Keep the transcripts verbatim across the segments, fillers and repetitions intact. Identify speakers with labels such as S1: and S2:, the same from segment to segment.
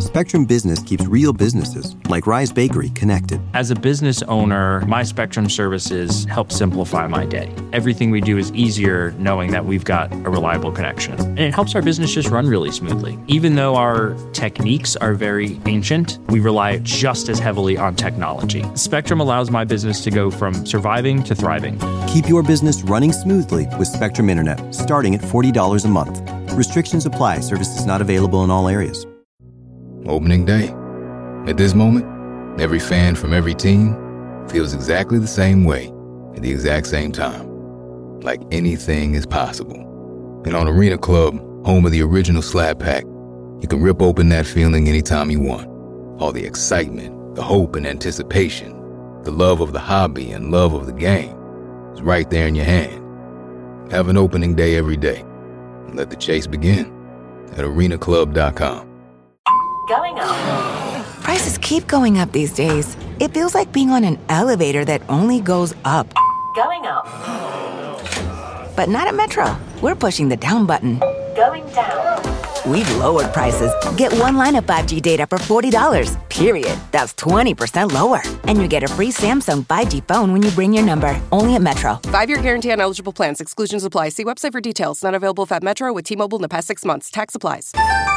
S1: Spectrum Business keeps real businesses, like Rise Bakery, connected.
S2: As a business owner, my Spectrum services help simplify my day. Everything we do is easier knowing that we've got a reliable connection. And it helps our business just run really smoothly. Even though our techniques are very ancient, we rely just as heavily on technology. Spectrum allows my business to go from surviving to thriving.
S1: Keep your business running smoothly with Spectrum Internet, starting at forty dollars a month. Restrictions apply. Services not available in all areas.
S3: Opening day. At this moment, every fan from every team feels exactly the same way at the exact same time. Like anything is possible. And on Arena Club, home of the original Slab Pack, you can rip open that feeling anytime you want. All the excitement, the hope and anticipation, the love of the hobby and love of the game is right there in your hand. Have an opening day every day. And let the chase begin at arena club dot com.
S4: Going up. Prices keep going up these days. It feels like being on an elevator that only goes up. Going up. But not at Metro. We're pushing the down button. Going down. We've lowered prices. Get one line of five G data for forty dollars, period. That's twenty percent lower. And you get a free Samsung five G phone when you bring your number. Only at Metro.
S5: Five-year guarantee on eligible plans. Exclusions apply. See website for details. Not available at Metro with T-Mobile in the past six months. Tax applies.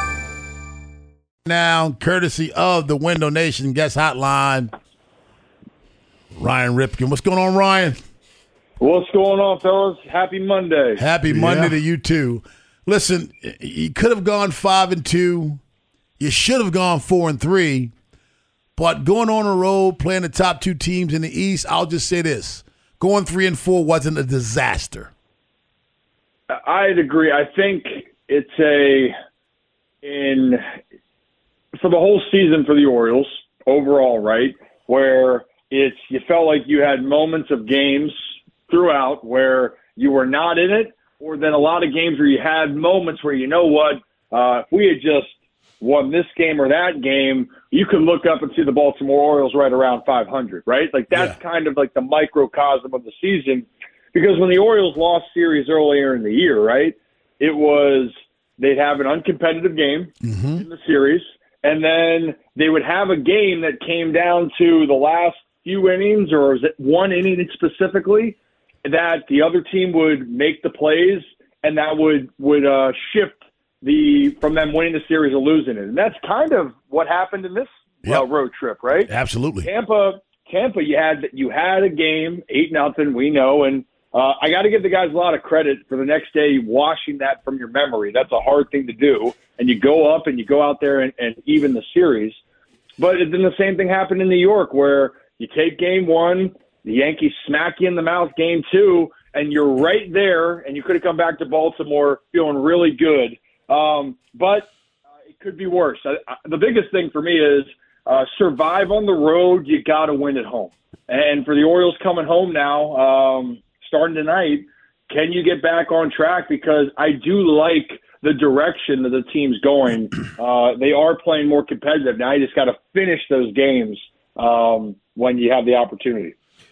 S6: Now, courtesy of the Window Nation guest hotline, Ryan Ripken. What's going on, Ryan?
S7: What's going on, fellas? Happy Monday.
S6: Happy
S7: yeah.
S6: Monday to you, too. Listen, you could have gone five and two. You should have gone four and three. But going on the road, playing the top two teams in the East, I'll just say this. Going three and four wasn't a disaster.
S7: I'd agree. I think it's a in for the whole season for the Orioles overall, right? Where it's you felt like you had moments of games throughout where you were not in it, or then a lot of games where you had moments where, you know what, uh, if we had just won this game or that game, you could look up and see the Baltimore Orioles right around five hundred, right? Like that's yeah. kind of like the microcosm of the season, because when the Orioles lost series earlier in the year, right, it was they'd have an uncompetitive game mm-hmm. in the series, and then they would have a game that came down to the last few innings, or is it one inning specifically, that the other team would make the plays, and that would would uh, shift the from them winning the series or losing it. And that's kind of what happened in this yep. uh, road trip, right?
S6: Absolutely.
S7: Tampa, Tampa, you had you had a game, eight nothing, we know, and uh, I got to give the guys a lot of credit for the next day washing that from your memory. That's a hard thing to do, and you go up and you go out there and, and even the series. But then the same thing happened in New York, where you take game one, the Yankees smack you in the mouth game two, and you're right there, and you could have come back to Baltimore feeling really good. Um, but uh, it could be worse. I, I, the biggest thing for me is uh, survive on the road. You got to win at home. And for the Orioles coming home now, um, starting tonight, can you get back on track? Because I do like the direction that the team's going. Uh, they are playing more competitive. Now you just got to finish those games um, when you have the opportunity.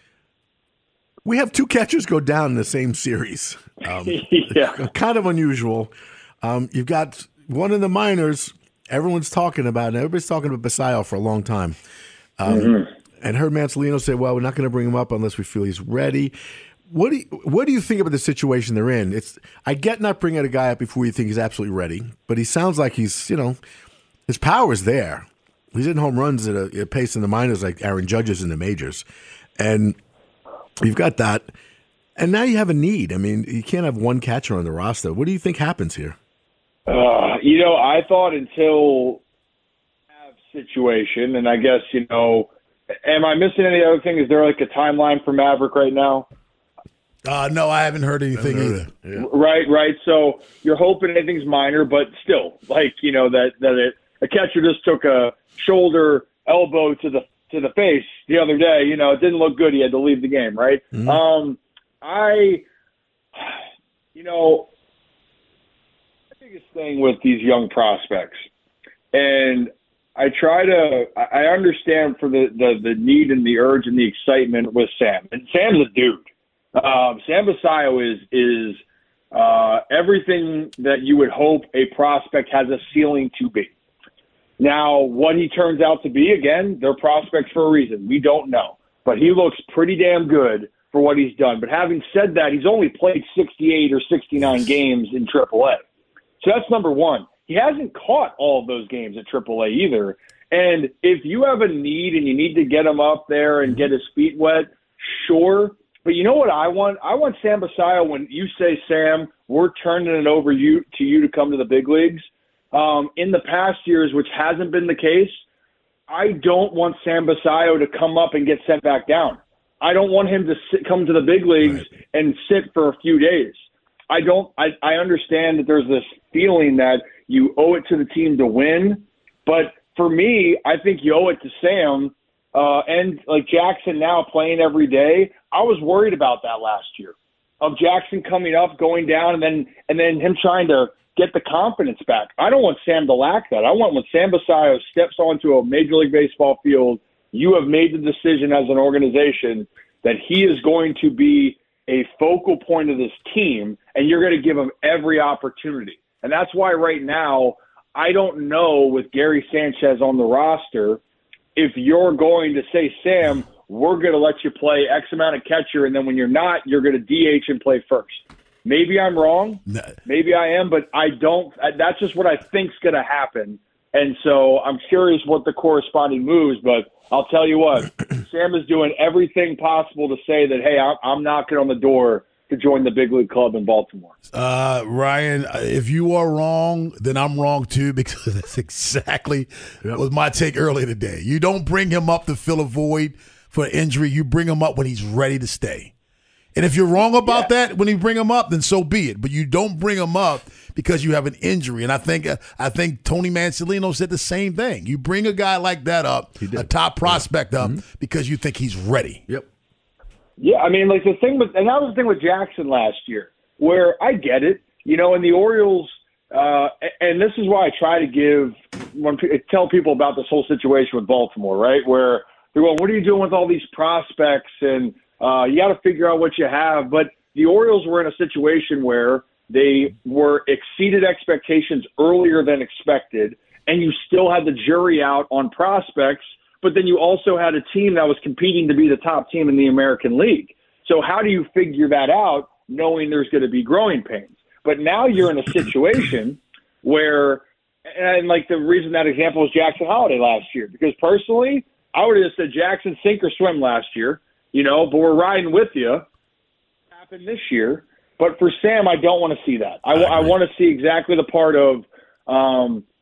S8: We have two catchers go down in the same series. Um,
S7: yeah.
S8: Kind of unusual. Um, you've got one in the minors everyone's talking about, and everybody's talking about Basayo for a long time. Um, mm-hmm. And heard Mansolino say, well, we're not going to bring him up unless we feel he's ready. What do you, what do you think about the situation they're in? It's I get not bringing a guy up before you think he's absolutely ready, but he sounds like he's, you know, his power's there. He's hitting home runs at a, a pace in the minors like Aaron Judge is in the majors. And you've got that. And now you have a need. I mean, you can't have one catcher on the roster. What do you think happens here?
S7: Uh, you know, I thought until have situation, and I guess, you know, am I missing any other thing? Is there like a timeline for Maverick right now?
S6: Uh, no, I haven't heard anything
S8: haven't
S6: either.
S8: heard yeah.
S7: Right, right. So you're hoping anything's minor, but still, like, you know, that, that it, a catcher just took a shoulder elbow to the to the face the other day. You know, it didn't look good. He had to leave the game, right? Mm-hmm. Um, I, you know, the biggest thing with these young prospects, and I try to, I understand for the, the, the need and the urge and the excitement with Sam. And Sam's a dude. Um, Sam Basayo is, is uh, everything that you would hope a prospect has a ceiling to be. Now, what he turns out to be, again, they're prospects for a reason. We don't know. But he looks pretty damn good for what he's done. But having said that, he's only played sixty-eight or sixty-nine games in triple A. So that's number one. He hasn't caught all of those games at triple A either. And if you have a need and you need to get him up there and get his feet wet, sure. But you know what I want? I want Sam Basayo, when you say, Sam, we're turning it over you to you to come to the big leagues. Um, in the past years, which hasn't been the case, I don't want Sam Basayo to come up and get sent back down. I don't want him to sit, come to the big leagues right. and sit for a few days. I don't. I, I understand that there's this feeling that you owe it to the team to win, but for me, I think you owe it to Sam uh, and like Jackson now playing every day. I was worried about that last year of Jackson coming up, going down, and then and then him trying to get the confidence back. I don't want Sam to lack that. I want when Sam Basayo steps onto a Major League Baseball field, you have made the decision as an organization that he is going to be a focal point of this team, and you're going to give him every opportunity. And that's why right now I don't know with Gary Sanchez on the roster if you're going to say, Sam, we're going to let you play X amount of catcher, and then when you're not, you're going to D H and play first. Maybe I'm wrong. Maybe I am, but I don't. That's just what I think's going to happen. And so I'm curious what the corresponding moves, but I'll tell you what, Sam is doing everything possible to say that, hey, I'm knocking on the door to join the big league club in Baltimore.
S6: Uh, Ryan, if you are wrong, then I'm wrong too, because that's exactly yep. was my take earlier today. You don't bring him up to fill a void for an injury. You bring him up when he's ready to stay. And if you're wrong about yeah. that when you bring him up, then so be it. But you don't bring him up because you have an injury. And I think uh, I think Tony Mansolino said the same thing. You bring a guy like that up, a top prospect yeah. up, mm-hmm. because you think he's ready.
S8: Yep.
S7: Yeah, I mean, like the thing with, and that was the thing with Jackson last year, where I get it, you know, and the Orioles, uh, and this is why I try to give, when tell people about this whole situation with Baltimore, right? Where they're going, what are you doing with all these prospects? And uh, you got to figure out what you have. But the Orioles were in a situation where they were exceeded expectations earlier than expected, and you still had the jury out on prospects. But then you also had a team that was competing to be the top team in the American League. So how do you figure that out knowing there's going to be growing pains? But now you're in a situation where, and like the reason that example was Jackson Holiday last year, because personally, I would have just said Jackson sink or swim last year, you know, but we're riding with you. Happened this year. But for Sam, I don't want to see that. I, I want to see exactly the part of um, –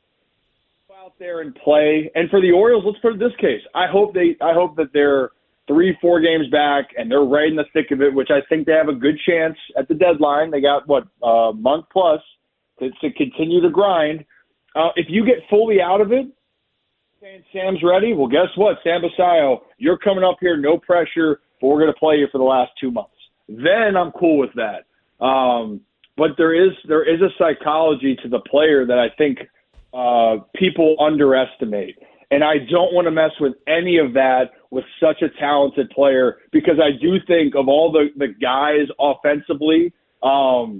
S7: out there and play. And for the Orioles, let's put it this case. I hope they I hope that they're three, four games back and they're right in the thick of it, which I think they have a good chance at the deadline. They got what, a month plus to, to continue to grind. Uh, if you get fully out of it, saying Sam's ready, well, guess what? Sam Basayo, you're coming up here, no pressure, but we're going to play you for the last two months. Then I'm cool with that. Um, but there is there is a psychology to the player that I think Uh, people underestimate. And I don't want to mess with any of that with such a talented player, because I do think of all the, the guys offensively, um,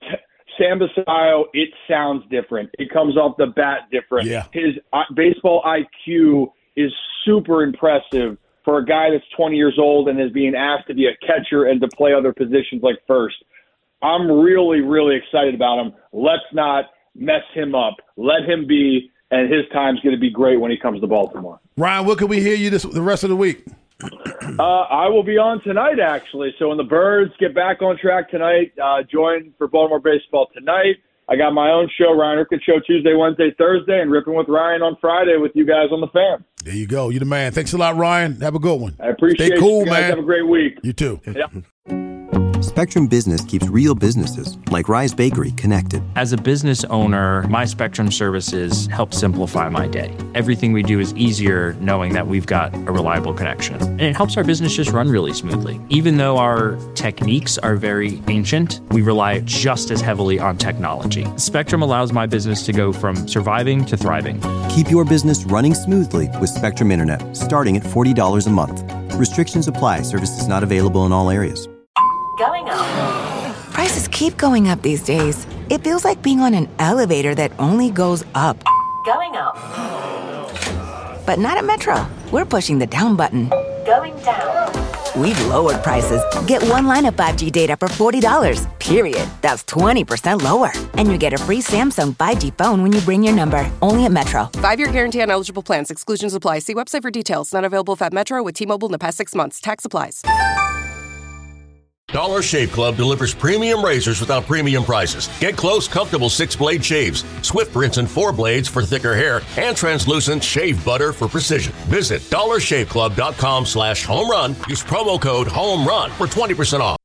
S7: Sam Basayo, it sounds different. It comes off the bat different.
S6: Yeah.
S7: His uh, baseball I Q is super impressive for a guy that's twenty years old and is being asked to be a catcher and to play other positions like first. I'm really, really excited about him. Let's not mess him up. Let him be, and his time's going to be great when he comes to Baltimore.
S6: Ryan, what can we hear you this the rest of the week?
S7: Uh, I will be on tonight, actually. So when the Birds get back on track tonight, uh, join for Baltimore Baseball tonight. I got my own show, Ryan Ripken Show, Tuesday, Wednesday, Thursday, and Ripping with Ryan on Friday with you guys on the Fan.
S6: There you go. You're the man. Thanks a lot, Ryan. Have a good one.
S7: I appreciate
S6: Stay cool,
S7: you guys.
S6: man.
S7: Have a great week.
S6: You too.
S7: Yeah.
S1: Spectrum Business keeps real businesses, like Rise Bakery, connected.
S2: As a business owner, my Spectrum services help simplify my day. Everything we do is easier knowing that we've got a reliable connection. And it helps our business just run really smoothly. Even though our techniques are very ancient, we rely just as heavily on technology. Spectrum allows my business to go from surviving to thriving.
S1: Keep your business running smoothly with Spectrum Internet, starting at forty dollars a month. Restrictions apply. Services not available in all areas.
S4: Going up. Prices keep going up these days. It feels like being on an elevator that only goes up. Going up. But not at Metro. We're pushing the down button. Going down. We've lowered prices. Get one line of five G data for forty dollars, period. That's twenty percent lower. And you get a free Samsung five G phone when you bring your number. Only at Metro.
S5: Five-year guarantee on eligible plans. Exclusions apply. See website for details. Not available at Metro with T-Mobile in the past six months. Tax applies.
S9: Dollar Shave Club delivers premium razors without premium prices. Get close, comfortable six-blade shaves, swift rinse and four blades for thicker hair, and translucent shave butter for precision. Visit dollarshaveclub.com slash home run. Use promo code HOME RUN for twenty percent off.